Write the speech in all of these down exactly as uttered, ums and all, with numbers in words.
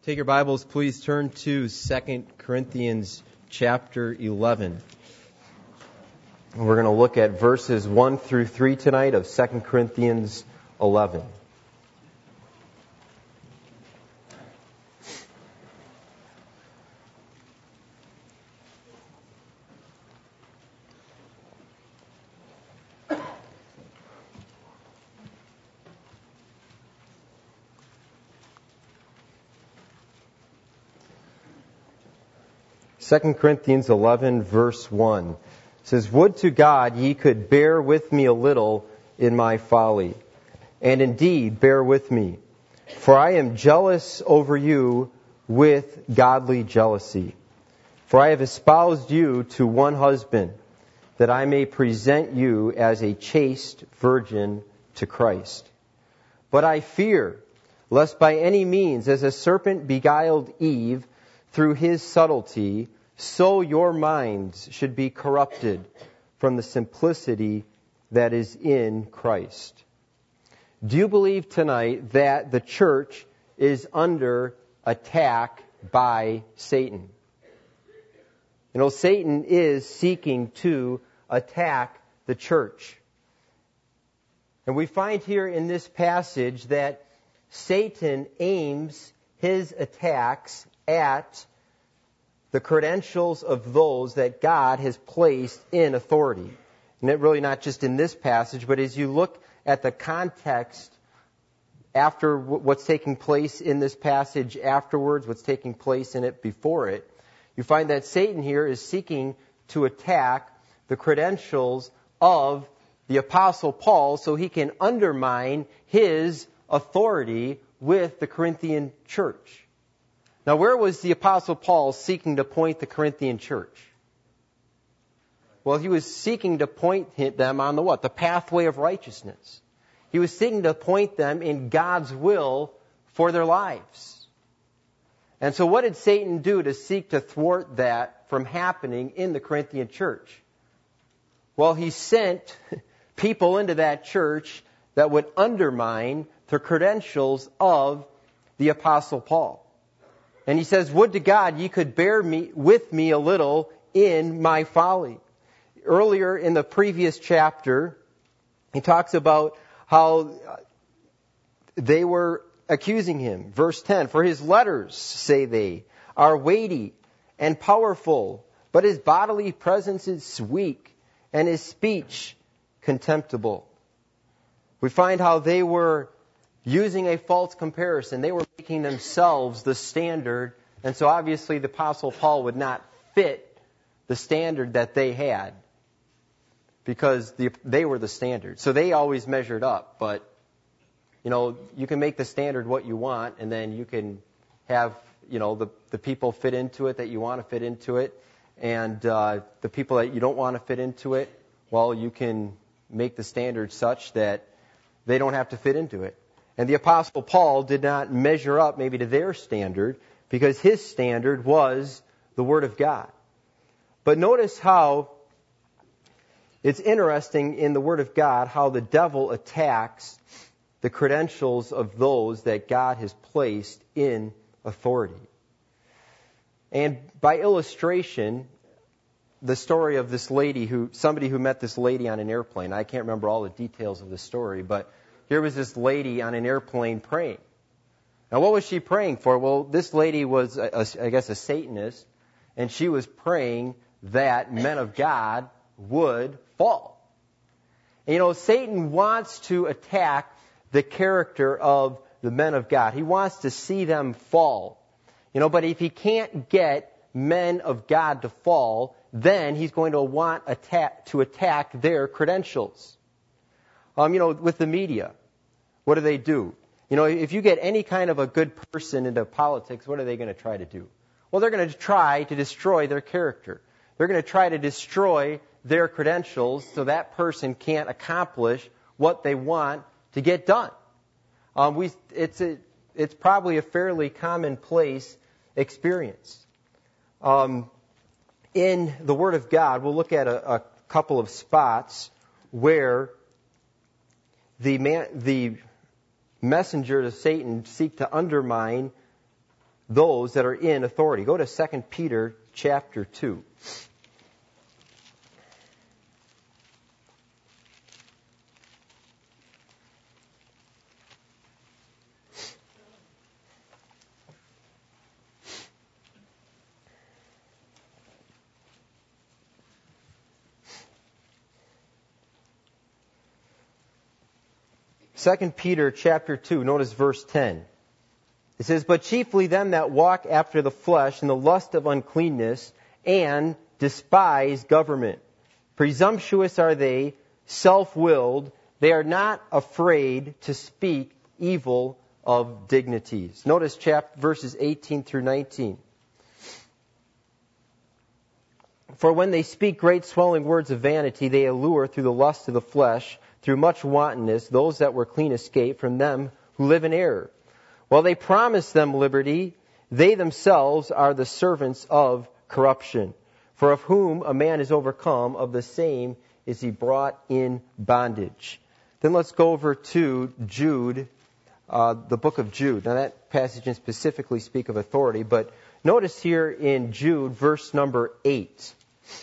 Take your Bibles, please turn to Second Corinthians chapter eleven. We're going to look at verses one through three tonight of Second Corinthians eleven. Second Corinthians eleven, verse one says, "Would to God ye could bear with me a little in my folly, and indeed bear with me. For I am jealous over you with godly jealousy. For I have espoused you to one husband, that I may present you as a chaste virgin to Christ. But I fear, lest by any means, as a serpent beguiled Eve through his subtlety, so your minds should be corrupted from the simplicity that is in Christ." Do you believe tonight that the church is under attack by Satan? You know, Satan is seeking to attack the church. And we find here in this passage that Satan aims his attacks at the credentials of those that God has placed in authority. And it really not just in this passage, but as you look at the context after what's taking place in this passage afterwards, what's taking place in it before it, you find that Satan here is seeking to attack the credentials of the Apostle Paul so he can undermine his authority with the Corinthian church. Now, where was the Apostle Paul seeking to point the Corinthian church? Well, he was seeking to point them on the what? The pathway of righteousness. He was seeking to point them in God's will for their lives. And so what did Satan do to seek to thwart that from happening in the Corinthian church? Well, he sent people into that church that would undermine the credentials of the Apostle Paul. And he says, "Would to God ye could bear me with me a little in my folly." Earlier in the previous chapter, he talks about how they were accusing him. Verse ten, "For his letters, say they, are weighty and powerful, but his bodily presence is weak, and his speech contemptible." We find how they were using a false comparison. They were making themselves the standard. And so obviously the Apostle Paul would not fit the standard that they had because the, they were the standard. So they always measured up. But, you know, you can make the standard what you want, and then you can have, you know, the, the people fit into it that you want to fit into it. And uh, the people that you don't want to fit into it, well, you can make the standard such that they don't have to fit into it. And the Apostle Paul did not measure up maybe to their standard because his standard was the Word of God. But notice how it's interesting in the Word of God how the devil attacks the credentials of those that God has placed in authority. And by illustration, the story of this lady who, somebody who met this lady on an airplane. I can't remember all the details of the story, but here was this lady on an airplane praying. Now, what was she praying for? Well, this lady was, a, a, I guess, a Satanist, and she was praying that men of God would fall. And, you know, Satan wants to attack the character of the men of God. He wants to see them fall. You know, but if he can't get men of God to fall, then he's going to want attack, to attack their credentials. Um, you know, with the media, what do they do? You know, if you get any kind of a good person into politics, what are they going to try to do? Well, they're going to try to destroy their character. They're going to try to destroy their credentials so that person can't accomplish what they want to get done. Um, we, it's a, it's probably a fairly commonplace experience. Um, in the Word of God, we'll look at a, a couple of spots where the man, the messenger of Satan seek to undermine those that are in authority. Go to Second Peter chapter two. Second Peter chapter two, notice verse ten. It says, "But chiefly them that walk after the flesh in the lust of uncleanness, and despise government. Presumptuous are they, self-willed. They are not afraid to speak evil of dignities." Notice chapter, verses eighteen through nineteen. "For when they speak great swelling words of vanity, they allure through the lust of the flesh, through much wantonness, those that were clean escape from them who live in error. While they promise them liberty, they themselves are the servants of corruption. For of whom a man is overcome, of the same is he brought in bondage." Then let's go over to Jude, uh, the book of Jude. Now that passage didn't specifically speak of authority, but notice here in Jude, verse number eight.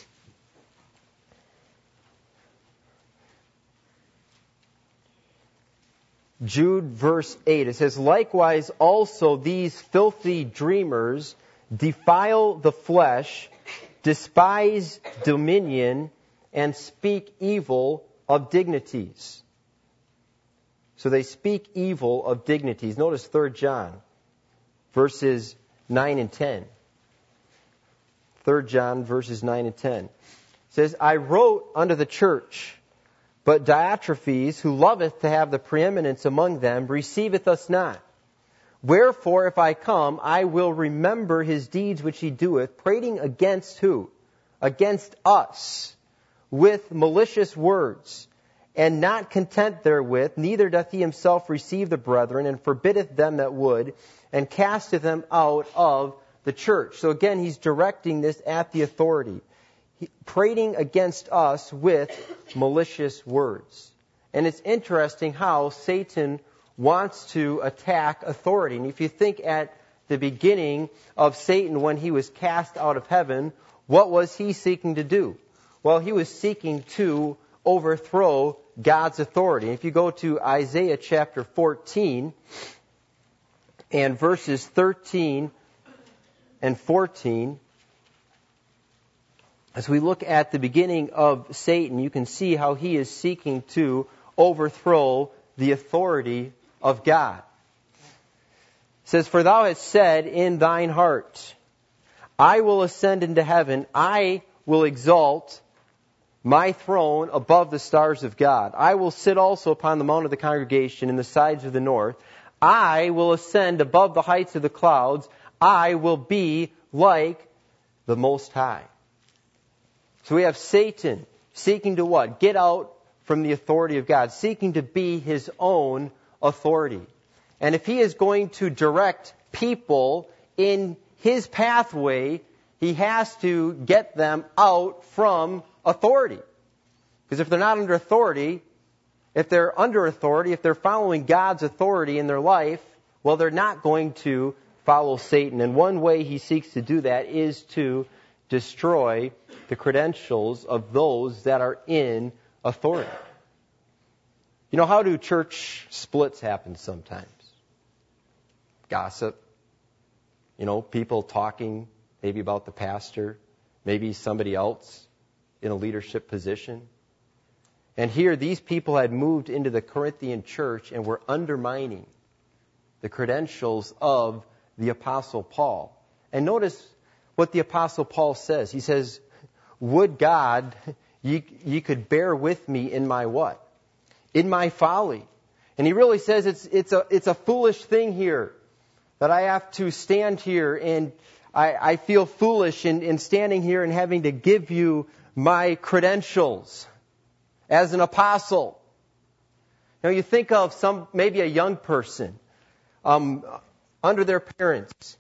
Jude verse eight, it says, "Likewise also these filthy dreamers defile the flesh, despise dominion, and speak evil of dignities." So they speak evil of dignities. Notice Third John, verses nine and ten. Third John, verses nine and ten. It says, "I wrote unto the church, but Diotrephes, who loveth to have the preeminence among them, receiveth us not. Wherefore, if I come, I will remember his deeds which he doeth, prating against who? Against us, with malicious words. And not content therewith, neither doth he himself receive the brethren, and forbiddeth them that would, and casteth them out of the church." So again, he's directing this at the authority. Prating against us with malicious words. And it's interesting how Satan wants to attack authority. And if you think at the beginning of Satan when he was cast out of heaven, what was he seeking to do? Well, he was seeking to overthrow God's authority. If you go to Isaiah chapter fourteen and verses thirteen and fourteen, as we look at the beginning of Satan, you can see how he is seeking to overthrow the authority of God. It says, "For thou hast said in thine heart, I will ascend into heaven, I will exalt my throne above the stars of God. I will sit also upon the mount of the congregation in the sides of the north. I will ascend above the heights of the clouds. I will be like the Most High." So we have Satan seeking to what? Get out from the authority of God, seeking to be his own authority. And if he is going to direct people in his pathway, he has to get them out from authority. Because if they're not under authority, if they're under authority, if they're following God's authority in their life, well, they're not going to follow Satan. And one way he seeks to do that is to destroy the credentials of those that are in authority. You know, how do church splits happen sometimes? Gossip. You know, people talking maybe about the pastor, maybe somebody else in a leadership position. And here these people had moved into the Corinthian church and were undermining the credentials of the Apostle Paul. And notice what the Apostle Paul says. He says, "Would God ye, ye could bear with me in my what? In my folly." And he really says it's it's a it's a foolish thing here that I have to stand here and I, I feel foolish in, in standing here and having to give you my credentials as an apostle. Now you think of some maybe a young person um, under their parents.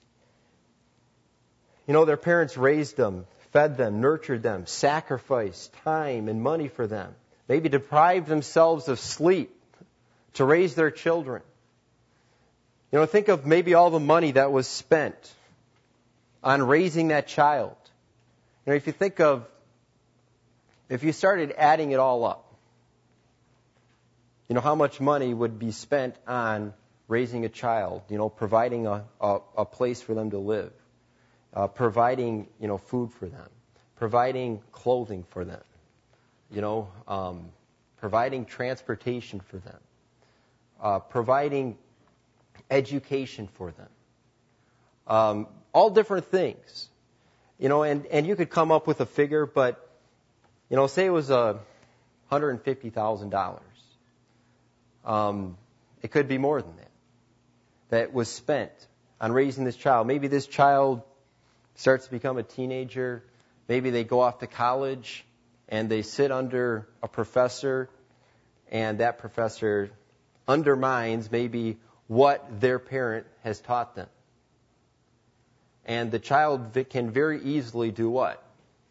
You know, their parents raised them, fed them, nurtured them, sacrificed time and money for them. Maybe deprived themselves of sleep to raise their children. You know, think of maybe all the money that was spent on raising that child. You know, if you think of, if you started adding it all up, you know, how much money would be spent on raising a child, you know, providing a, a, a place for them to live, uh, providing, you know, food for them, providing clothing for them, you know, um, providing transportation for them, uh, providing education for them, um, all different things, you know, and, and you could come up with a figure, but, you know, say it was a one hundred fifty thousand dollars. Um, it could be more than that, that was spent on raising this child. Maybe this child starts to become a teenager. Maybe they go off to college and they sit under a professor, and that professor undermines maybe what their parent has taught them. And the child can very easily do what?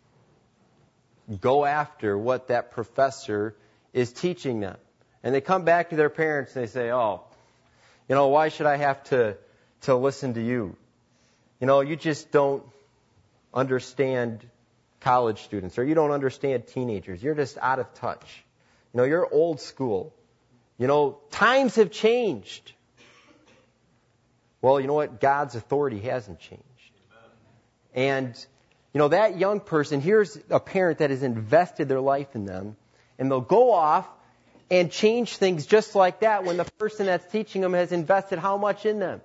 Go after what that professor is teaching them. And they come back to their parents and they say, oh, you know, why should I have to, to listen to you? You know, you just don't understand college students, or you don't understand teenagers. You're just out of touch. You know, you're old school. You know, times have changed. Well, you know what? God's authority hasn't changed. And, you know, that young person, here's a parent that has invested their life in them, and they'll go off and change things just like that when the person that's teaching them has invested how much in them?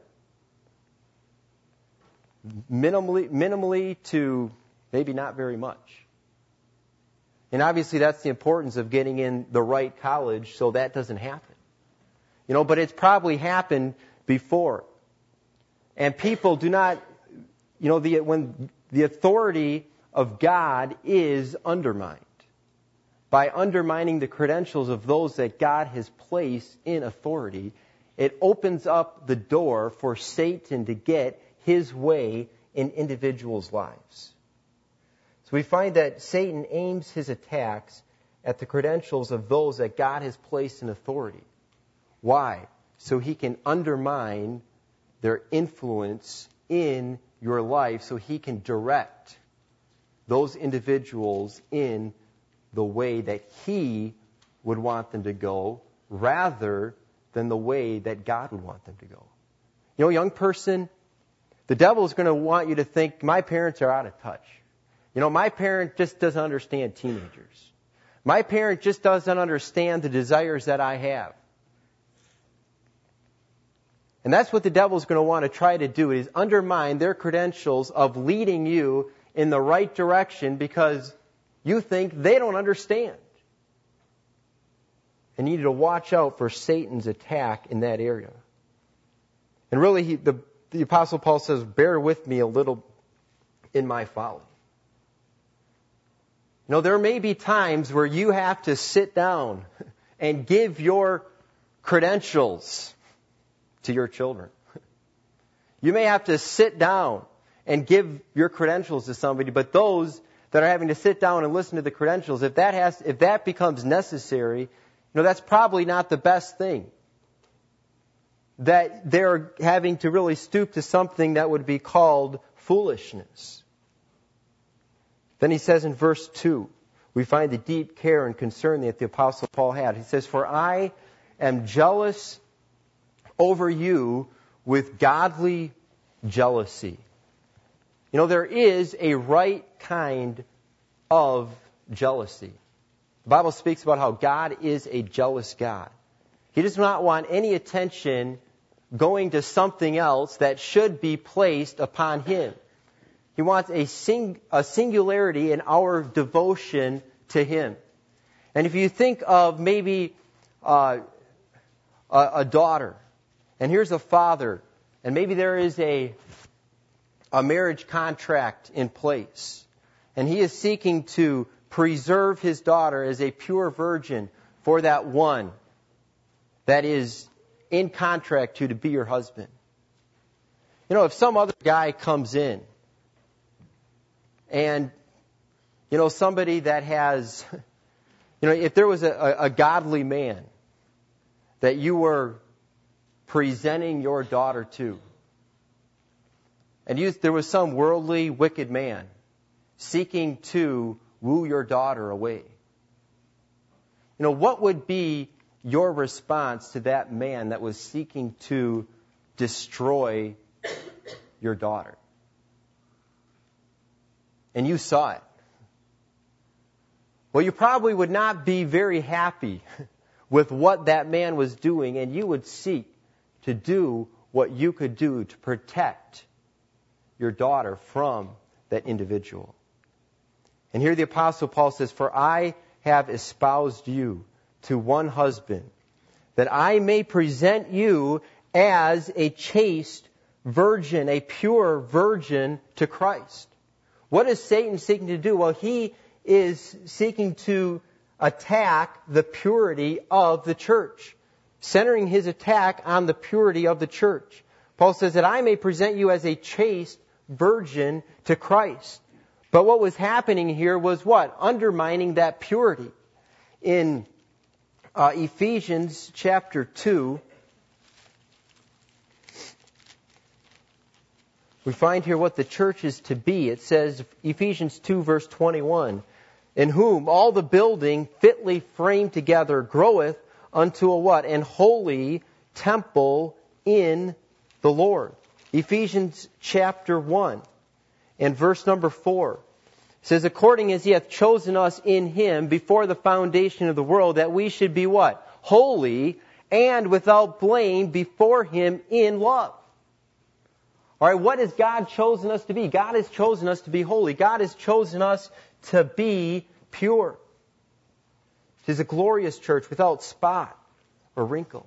Minimally, minimally to maybe not very much. And obviously that's the importance of getting in the right college so that doesn't happen. You know, but it's probably happened before. And people do not, you know, the, when the authority of God is undermined, by undermining the credentials of those that God has placed in authority, it opens up the door for Satan to get his way in individuals' lives. So we find that Satan aims his attacks at the credentials of those that God has placed in authority. Why? So he can undermine their influence in your life, so he can direct those individuals in the way that he would want them to go, rather than the way that God would want them to go. You know, young person, the devil is going to want you to think, my parents are out of touch. You know, my parent just doesn't understand teenagers. My parent just doesn't understand the desires that I have. And that's what the devil is going to want to try to do, is undermine their credentials of leading you in the right direction because you think they don't understand. And you need to watch out for Satan's attack in that area. And really, he, the, the Apostle Paul says, bear with me a little in my folly. You know, there may be times where you have to sit down and give your credentials to your children. You may have to sit down and give your credentials to somebody, but those that are having to sit down and listen to the credentials, if that has, if that becomes necessary, you know, that's probably not the best thing. That they're having to really stoop to something that would be called foolishness. Then he says in verse two, we find the deep care and concern that the Apostle Paul had. He says, for I am jealous over you with godly jealousy. You know, there is a right kind of jealousy. The Bible speaks about how God is a jealous God. He does not want any attention going to something else that should be placed upon Him. He wants a, sing, a singularity in our devotion to Him. And if you think of maybe uh, a, a daughter, and here's a father, and maybe there is a a marriage contract in place, and he is seeking to preserve his daughter as a pure virgin for that one that is in contract to to be your husband. You know, if some other guy comes in, and, you know, somebody that has, you know, if there was a, a godly man that you were presenting your daughter to? And you, there was some worldly, wicked man seeking to woo your daughter away. You know, what would be your response to that man that was seeking to destroy your daughter? And you saw it. Well, you probably would not be very happy with what that man was doing, and you would seek to do what you could do to protect your daughter from that individual. And here the Apostle Paul says, "For I have espoused you to one husband, that I may present you as a chaste virgin, a pure virgin to Christ." What is Satan seeking to do? Well, he is seeking to attack the purity of the church, centering his attack on the purity of the church. Paul says that I may present you as a chaste virgin to Christ. But what was happening here was what? Undermining that purity. In uh, Ephesians chapter two, we find here what the church is to be. It says, Ephesians two verse twenty-one, "In whom all the building fitly framed together groweth unto a" what? "An holy temple in the Lord." Ephesians chapter one and verse number four says, "According as he hath chosen us in him before the foundation of the world, that we should be" what? "Holy and without blame before him in love." All right, what has God chosen us to be? God has chosen us to be holy. God has chosen us to be pure. It is a glorious church without spot or wrinkle.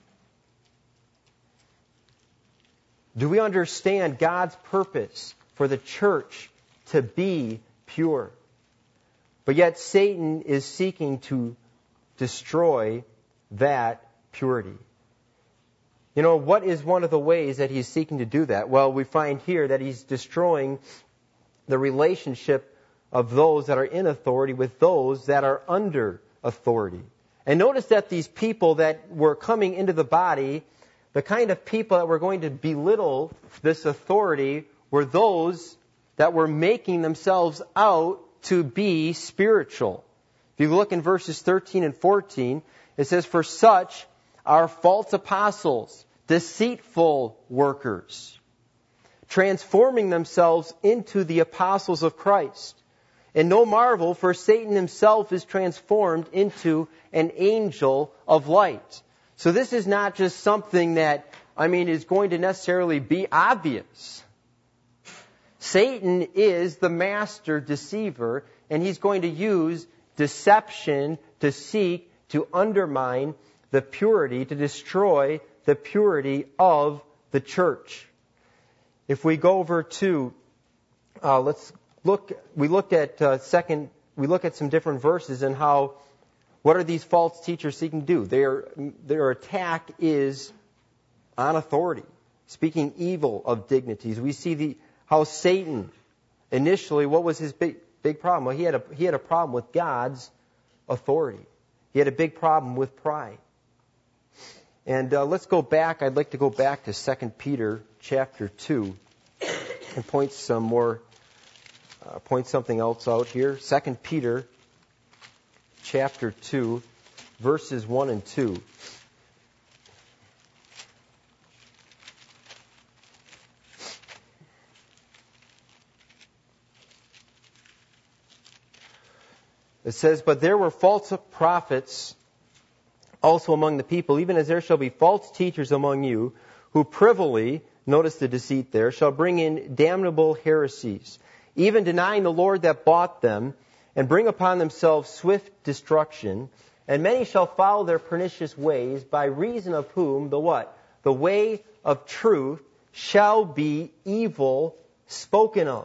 Do we understand God's purpose for the church to be pure? But yet Satan is seeking to destroy that purity. You know, what is one of the ways that he's seeking to do that? Well, we find here that he's destroying the relationship of those that are in authority with those that are under authority. And notice that these people that were coming into the body, the kind of people that were going to belittle this authority were those that were making themselves out to be spiritual. If you look in verses thirteen and fourteen, it says, "For such are false apostles, deceitful workers, transforming themselves into the apostles of Christ. And no marvel, for Satan himself is transformed into an angel of light." So this is not just something that, I mean, is going to necessarily be obvious. Satan is the master deceiver, and he's going to use deception to seek to undermine the purity, to destroy the purity of the church. If we go over to, uh, let's look, we looked at uh, second, we look at some different verses and how, what are these false teachers seeking to do? Their, their attack is on authority, speaking evil of dignities. We see the, how Satan, initially, what was his big, big problem? Well, he had a, he had a problem with God's authority. He had a big problem with pride. And uh, let's go back. I'd like to go back to Second Peter chapter two and point some more, uh, point something else out here. Second Peter chapter two, verses one and two. It says, "But there were false prophets also among the people, even as there shall be false teachers among you, who privily," notice the deceit there, "shall bring in damnable heresies, even denying the Lord that bought them, and bring upon themselves swift destruction. And many shall follow their pernicious ways, by reason of whom the what? The way of truth shall be evil spoken of."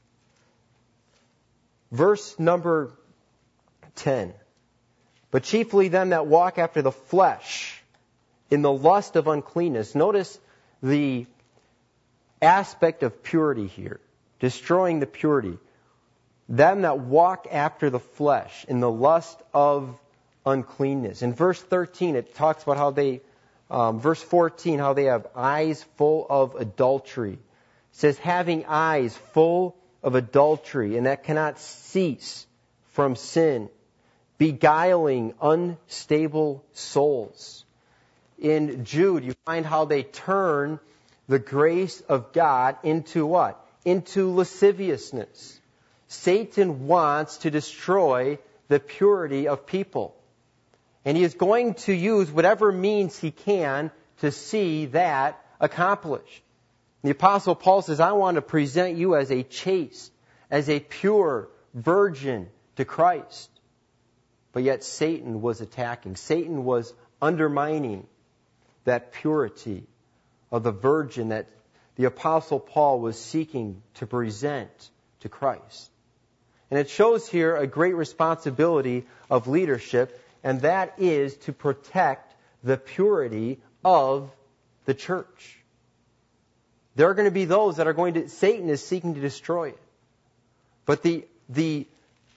Verse number ten. "But chiefly them that walk after the flesh, in the lust of uncleanness." Notice the aspect of purity here, destroying the purity. "Them that walk after the flesh, in the lust of uncleanness." In verse thirteen, it talks about how they um, verse fourteen, how they have eyes full of adultery. It says, having eyes full of adultery, and that cannot cease from sin, beguiling unstable souls. In Jude, you find how they turn the grace of God into what? Into lasciviousness. Satan wants to destroy the purity of people. And he is going to use whatever means he can to see that accomplished. The Apostle Paul says, I want to present you as a chaste, as a pure virgin to Christ. But yet Satan was attacking. Satan was undermining that purity of the virgin that the Apostle Paul was seeking to present to Christ. And it shows here a great responsibility of leadership, and that is to protect the purity of the church. There are going to be those that are going to, Satan is seeking to destroy it. But the, the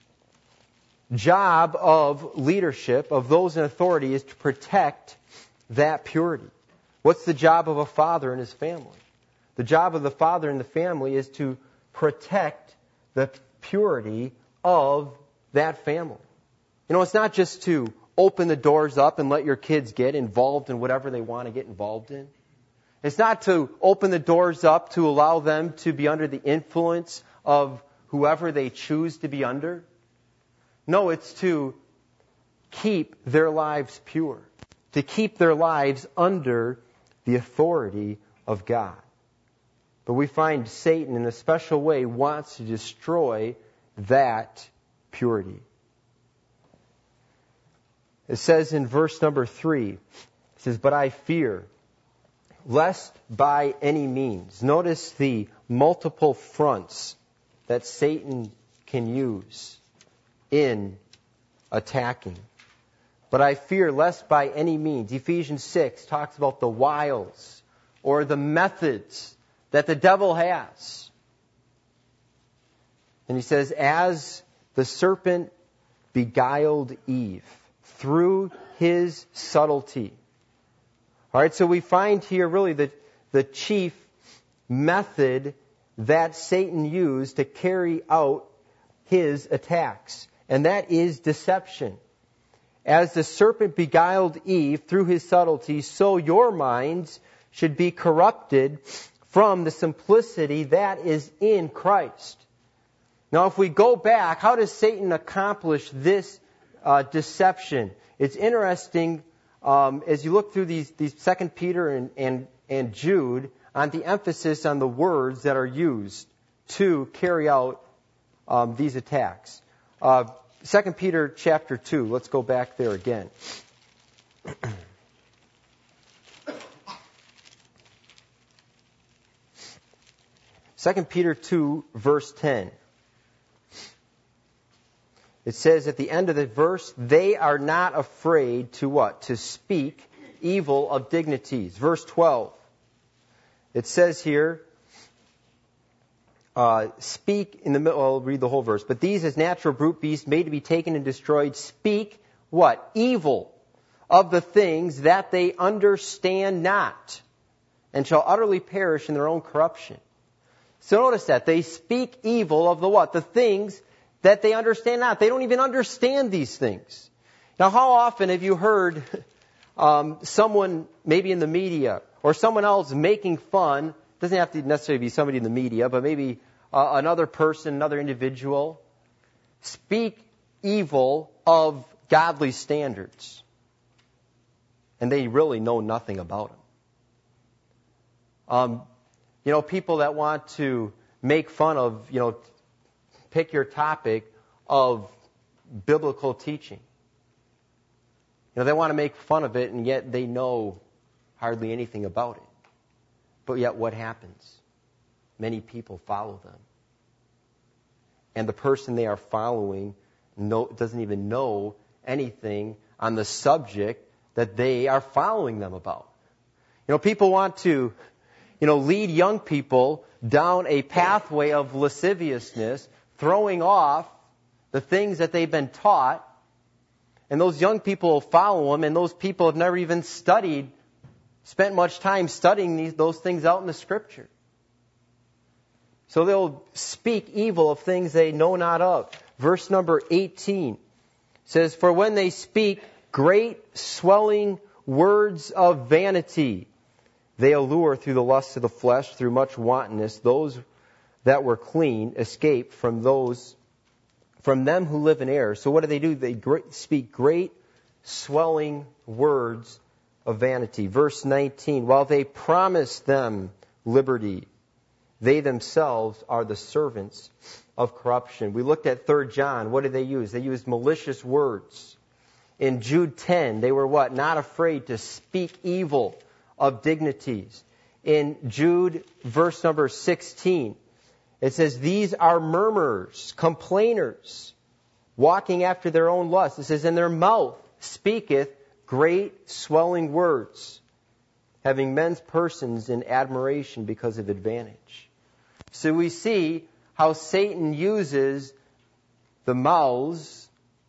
job of leadership, of those in authority, is to protect that purity. What's the job of a father and his family? The job of the father and the family is to protect the purity of that family. You know, it's not just to open the doors up and let your kids get involved in whatever they want to get involved in. It's not to open the doors up to allow them to be under the influence of whoever they choose to be under. No, it's to keep their lives pure, to keep their lives under the authority of God. But we find Satan in a special way wants to destroy that purity. It says in verse number three, it says, but I fear, lest by any means. Notice the multiple fronts that Satan can use in attacking. But I fear lest by any means. Ephesians six talks about the wiles or the methods that the devil has. And he says, as the serpent beguiled Eve through his subtlety. All right, so we find here really the, the chief method that Satan used to carry out his attacks, and that is deception. As the serpent beguiled Eve through his subtlety, so your minds should be corrupted from the simplicity that is in Christ. Now, if we go back, how does Satan accomplish this uh, deception? It's interesting um, as you look through these, these Second Peter and, and, and Jude on the emphasis on the words that are used to carry out um, these attacks. Uh, Second Peter chapter two. Let's go back there again. Second Peter two, verse ten. It says at the end of the verse, they are not afraid to what? To speak evil of dignities. Verse twelve. It says here, uh, speak in the middle, I'll read the whole verse. But these as natural brute beasts made to be taken and destroyed, speak what? Evil of the things that they understand not, and shall utterly perish in their own corruption. So notice that. They speak evil of the what? The things that they understand not. They don't even understand these things. Now, how often have you heard um, someone, maybe in the media, or someone else making fun, doesn't have to necessarily be somebody in the media, but maybe uh, another person, another individual, speak evil of godly standards, and they really know nothing about them. Um, you know, people that want to make fun of, you know, pick your topic of biblical teaching. You know, they want to make fun of it, and yet they know hardly anything about it. But yet what happens? Many people follow them. And the person they are following know, doesn't even know anything on the subject that they are following them about. You know, people want to, you know, lead young people down a pathway of lasciviousness, throwing off the things that they've been taught. And those young people will follow them, and those people have never even studied spent much time studying these, those things out in the Scripture. So they'll speak evil of things they know not of. Verse number eighteen says, "For when they speak great swelling words of vanity, they allure through the lusts of the flesh, through much wantonness, those that were clean escape from those, from them who live in error." So what do they do? They great, speak great swelling words of vanity. Verse nineteen, "While they promise them liberty, they themselves are the servants of corruption." We looked at Third John. What did they use? They used malicious words. In Jude ten, they were what? Not afraid to speak evil of dignities. In Jude, verse number sixteen, it says, "These are murmurers, complainers, walking after their own lust." It says, "And their mouth speaketh great swelling words, having men's persons in admiration because of advantage." So we see how Satan uses the mouths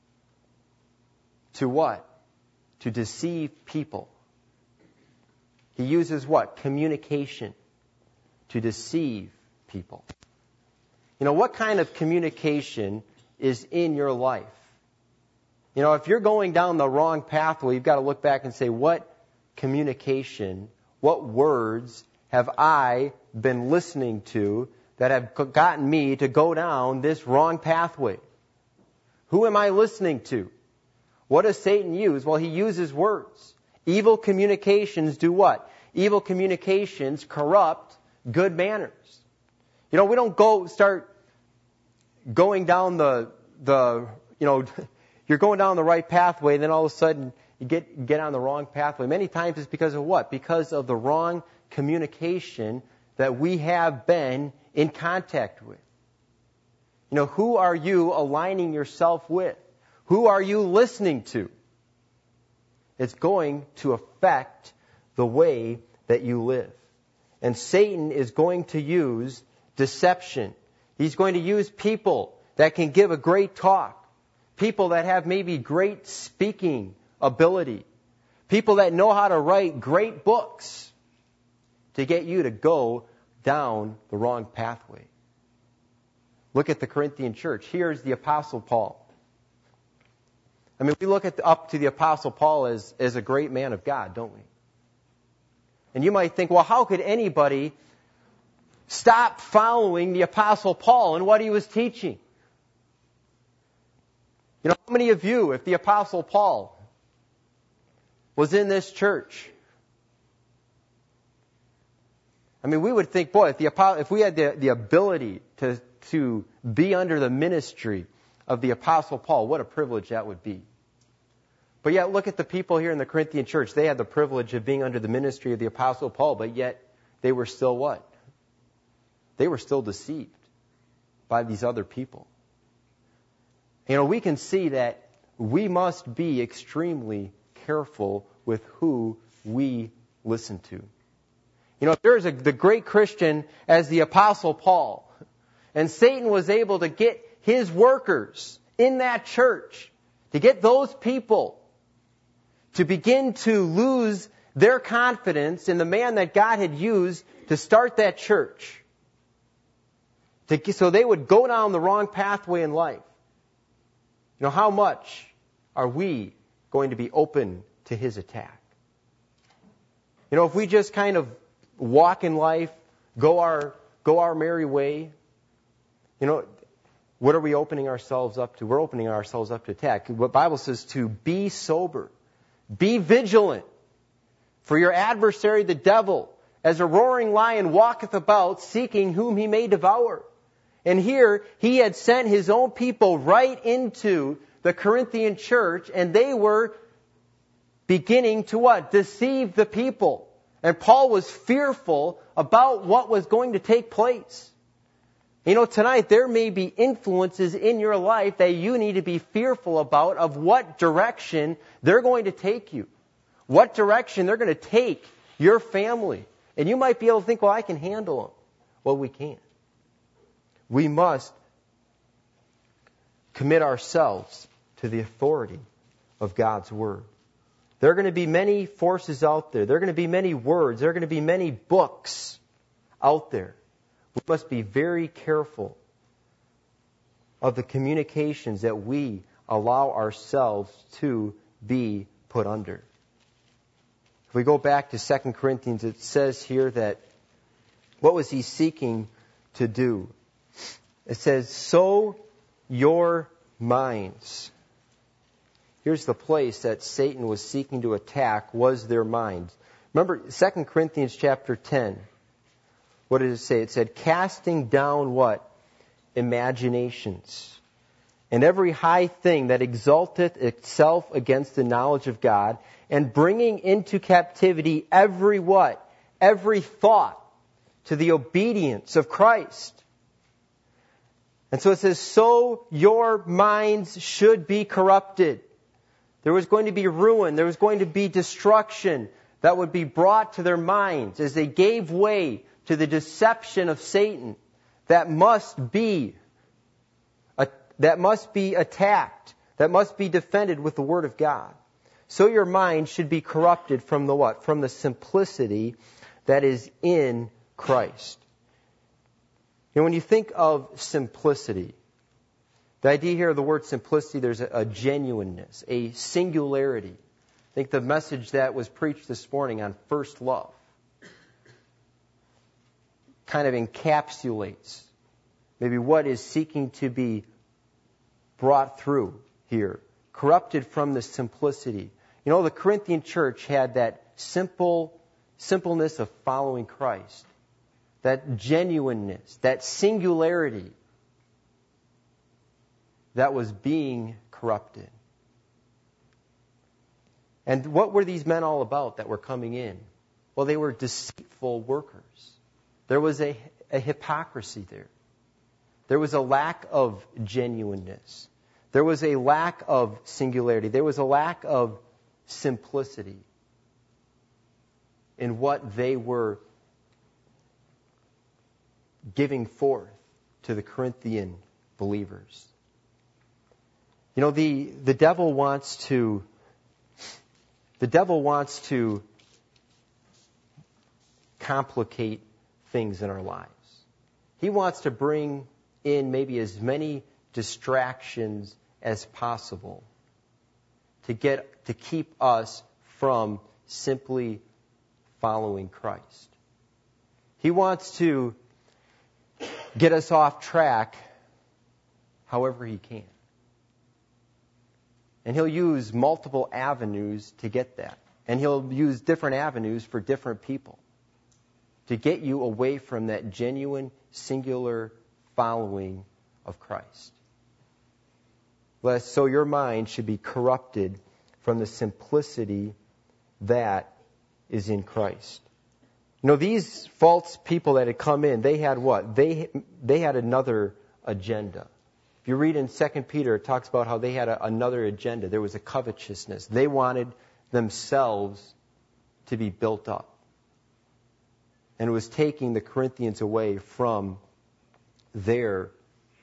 to what? To deceive people. He uses what? Communication to deceive people. You know, what kind of communication is in your life? You know, if you're going down the wrong pathway, you've got to look back and say, what communication, what words have I been listening to that have gotten me to go down this wrong pathway? Who am I listening to? What does Satan use? Well, he uses words. Evil communications do what? Evil communications corrupt good manners. You know, we don't go start going down the, the you know, you're going down the right pathway, and then all of a sudden you get, get on the wrong pathway. Many times it's because of what? Because of the wrong communication that we have been in contact with. You know, who are you aligning yourself with? Who are you listening to? It's going to affect the way that you live. And Satan is going to use deception. He's going to use people that can give a great talk. People that have maybe great speaking ability. People that know how to write great books to get you to go down the wrong pathway. Look at the Corinthian church. Here's the Apostle Paul. I mean, we look at the, up to the Apostle Paul as, as a great man of God, don't we? And you might think, well, how could anybody stop following the Apostle Paul and what he was teaching? You know, how many of you, if the Apostle Paul was in this church, I mean, we would think, boy, if the if we had the, the ability to to be under the ministry of the Apostle Paul, what a privilege that would be. But yet, look at the people here in the Corinthian church. They had the privilege of being under the ministry of the Apostle Paul, but yet they were still what? They were still deceived by these other people. You know, we can see that we must be extremely careful with who we listen to. You know, if there's a, the great Christian as the Apostle Paul, and Satan was able to get his workers in that church, to get those people to begin to lose their confidence in the man that God had used to start that church, to, so they would go down the wrong pathway in life. You know, how much are we going to be open to his attack? You know, if we just kind of walk in life, go our go our merry way, you know, what are we opening ourselves up to? We're opening ourselves up to attack. What the Bible says to be sober, be vigilant, for your adversary the devil, as a roaring lion walketh about, seeking whom he may devour. And here, he had sent his own people right into the Corinthian church, and they were beginning to what? Deceive the people. And Paul was fearful about what was going to take place. You know, tonight there may be influences in your life that you need to be fearful about, of what direction they're going to take you. What direction they're going to take your family. And you might be able to think, well, I can handle them. Well, we can't. We must commit ourselves to the authority of God's Word. There are going to be many forces out there. There are going to be many words. There are going to be many books out there. We must be very careful of the communications that we allow ourselves to be put under. If we go back to Second Corinthians, it says here that what was he seeking to do? It says, sow your minds. Here's the place that Satan was seeking to attack, was their minds. Remember, Second Corinthians chapter ten. What did it say? It said, casting down what? Imaginations. And every high thing that exalteth itself against the knowledge of God, and bringing into captivity every what? Every thought to the obedience of Christ. And so it says, so your minds should be corrupted. There was going to be ruin. There was going to be destruction that would be brought to their minds as they gave way to the deception of Satan that must be that must be attacked, that must be defended with the Word of God. So your mind should be corrupted from the what? From the simplicity that is in Christ. You know, when you think of simplicity, the idea here of the word simplicity, there's a, a genuineness, a singularity. I think the message that was preached this morning on first love kind of encapsulates maybe what is seeking to be brought through here, corrupted from the simplicity. You know, the Corinthian church had that simple simpleness of following Christ, that genuineness, that singularity that was being corrupted. And what were these men all about that were coming in? Well, they were deceitful workers. There was a, a hypocrisy there. There was a lack of genuineness. There was a lack of singularity. There was a lack of simplicity in what they were giving forth to the Corinthian believers. You know, the, the devil wants to the devil wants to complicate things in our lives. He wants to bring in maybe as many distractions as possible to get to keep us from simply following Christ. He wants to get us off track however he can. And he'll use multiple avenues to get that. And he'll use different avenues for different people to get you away from that genuine, singular following of Christ. Lest so your mind should be corrupted from the simplicity that is in Christ. You know, these false people that had come in, they had what? They they had another agenda. If you read in Second Peter, it talks about how they had a, another agenda. There was a covetousness. They wanted themselves to be built up. And it was taking the Corinthians away from their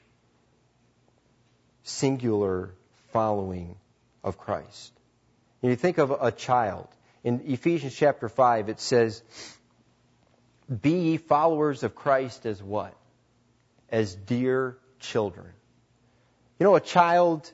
singular following of Christ. And you think of a child. In Ephesians chapter five, it says, be ye followers of Christ as what? As dear children. You know, a child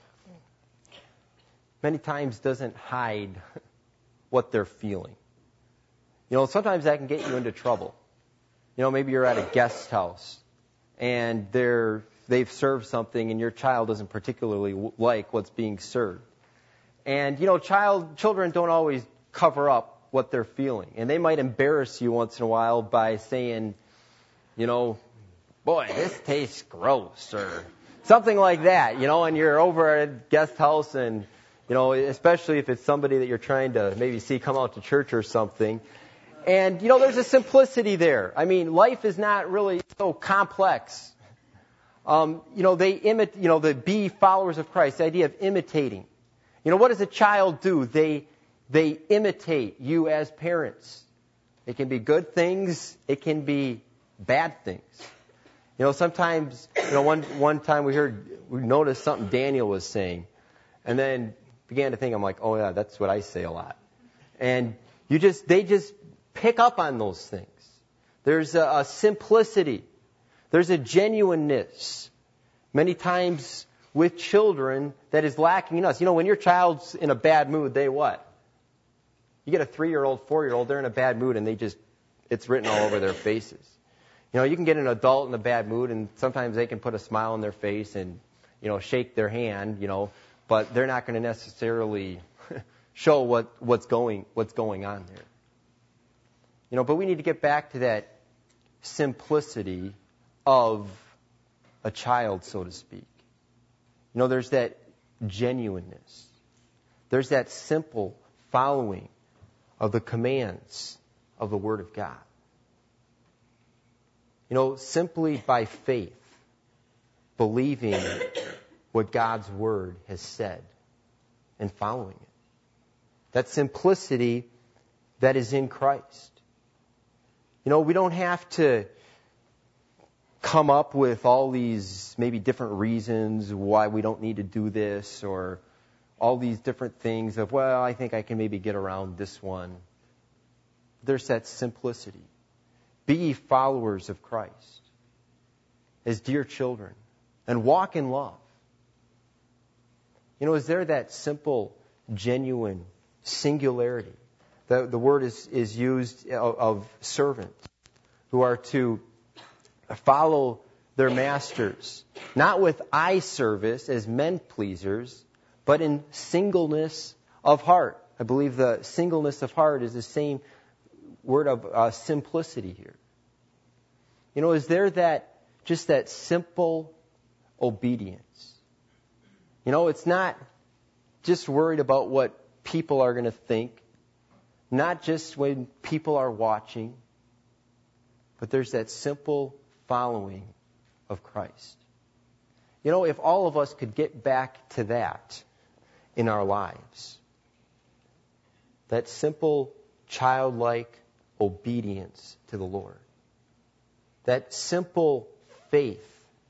many times doesn't hide what they're feeling. You know, sometimes that can get you into trouble. You know, maybe you're at a guest house and they're they've served something and your child doesn't particularly like what's being served. And, you know, child children don't always cover up what they're feeling. And they might embarrass you once in a while by saying, you know, boy, this tastes gross, or something like that, you know, and you're over at a guest house and, you know, especially if it's somebody that you're trying to maybe see come out to church or something. And, you know, there's a simplicity there. I mean, life is not really so complex. Um, you know, they imitate, you know, the be followers of Christ, the idea of imitating. You know, what does a child do? They they imitate you as parents. It can be good things. It can be bad things. You know, sometimes, you know, one one time we heard, we noticed something Daniel was saying. And then began to think, I'm like, oh yeah, that's what I say a lot. And you just, they just pick up on those things. There's a, a simplicity. There's a genuineness. Many times with children that is lacking in us. You know, when your child's in a bad mood, they what? You get a three-year-old, four-year-old, they're in a bad mood and they just, it's written all over their faces. You know, you can get an adult in a bad mood and sometimes they can put a smile on their face and, you know, shake their hand, you know, but they're not going to necessarily show what, what's going, what's going on there. You know, but we need to get back to that simplicity of a child, so to speak. You know, there's that genuineness. There's that simple following of the commands of the Word of God. You know, simply by faith, believing what God's Word has said and following it. That simplicity that is in Christ. You know, we don't have to come up with all these maybe different reasons why we don't need to do this, or all these different things of, well, I think I can maybe get around this one. There's that simplicity. Be ye followers of Christ as dear children and walk in love. You know, is there that simple, genuine singularity? The, the word is, is used of, of servants who are to follow their masters, not with eye service as men pleasers, but in singleness of heart. I believe the singleness of heart is the same word of uh, simplicity here. You know, is there that, just that simple obedience? You know, it's not just worried about what people are going to think, not just when people are watching, but there's that simple following of Christ. You know, if all of us could get back to that in our lives, that simple, childlike obedience to the Lord, that simple faith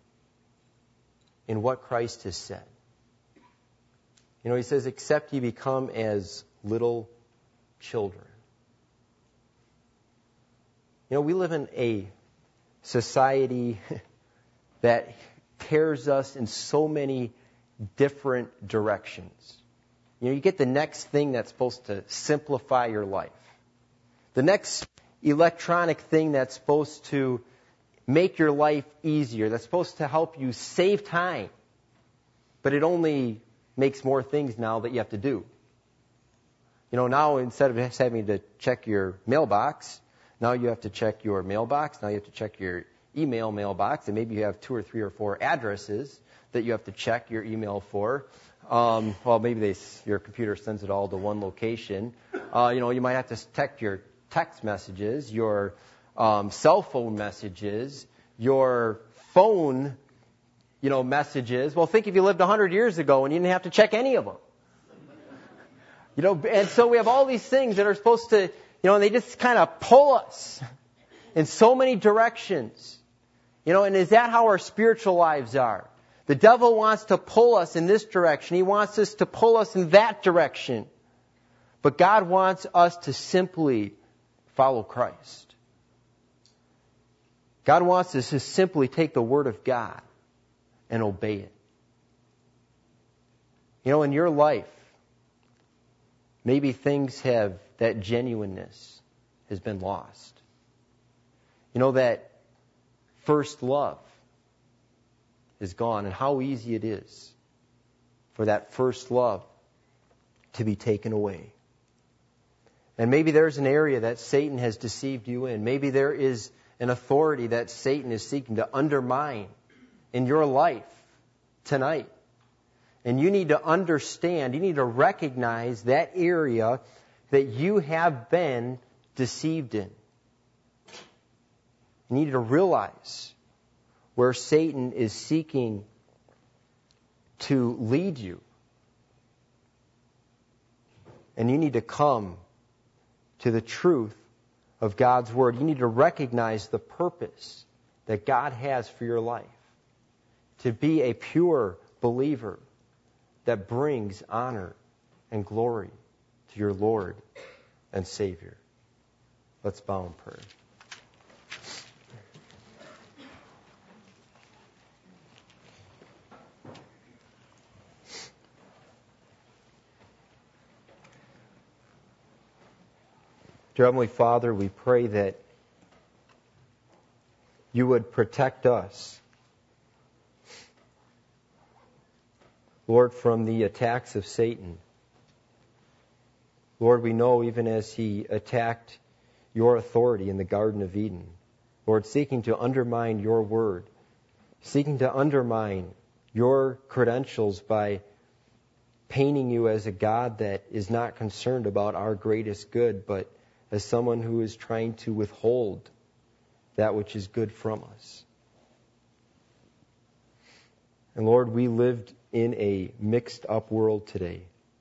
in what Christ has said. You know, he says, except ye become as little children. You know, we live in a society that tears us in so many different directions. You know, you get the next thing that's supposed to simplify your life. The next electronic thing that's supposed to make your life easier, that's supposed to help you save time. But it only makes more things now that you have to do. You know, now instead of just having to check your mailbox, now you have to check your mailbox, now you have to check your email mailbox, and maybe you have two or three or four addresses that you have to check your email for. Um, well, maybe they, your computer sends it all to one location. Uh, you know, you might have to check your text messages, your um, cell phone messages, your phone, you know, messages. Well, think if you lived one hundred years ago and you didn't have to check any of them. You know, and so we have all these things that are supposed to, you know, and they just kind of pull us in so many directions. You know, and is that how our spiritual lives are? The devil wants to pull us in this direction. He wants us to pull us in that direction. But God wants us to simply follow Christ. God wants us to simply take the Word of God and obey it. You know, in your life, maybe things have, that genuineness has been lost. You know, that first love is gone, and how easy it is for that first love to be taken away. And maybe there's an area that Satan has deceived you in. Maybe there is an authority that Satan is seeking to undermine in your life tonight. And you need to understand, you need to recognize that area that you have been deceived in. You need to realize where Satan is seeking to lead you. And you need to come to the truth of God's Word. You need to recognize the purpose that God has for your life. To be a pure believer that brings honor and glory to your Lord and Savior. Let's bow in prayer. Dear Heavenly Father, we pray that you would protect us, Lord, from the attacks of Satan. Lord, we know even as he attacked your authority in the Garden of Eden, Lord, seeking to undermine your word, seeking to undermine your credentials by painting you as a God that is not concerned about our greatest good, but as someone who is trying to withhold that which is good from us. And Lord, we lived in a mixed up world today.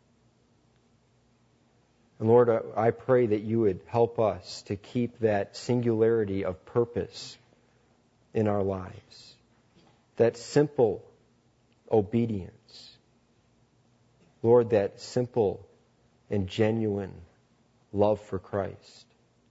And Lord, I pray that you would help us to keep that singularity of purpose in our lives, that simple obedience. Lord, that simple and genuine love for Christ.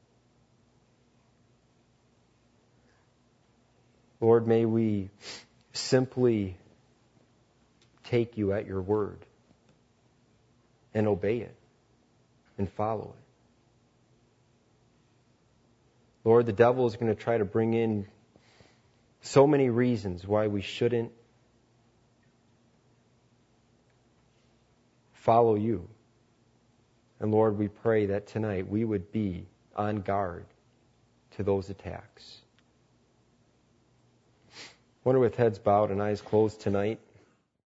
Lord, may we simply take you at your word and obey it and follow it. Lord, the devil is going to try to bring in so many reasons why we shouldn't follow you. And Lord, we pray that tonight we would be on guard to those attacks. I wonder, with heads bowed and eyes closed tonight,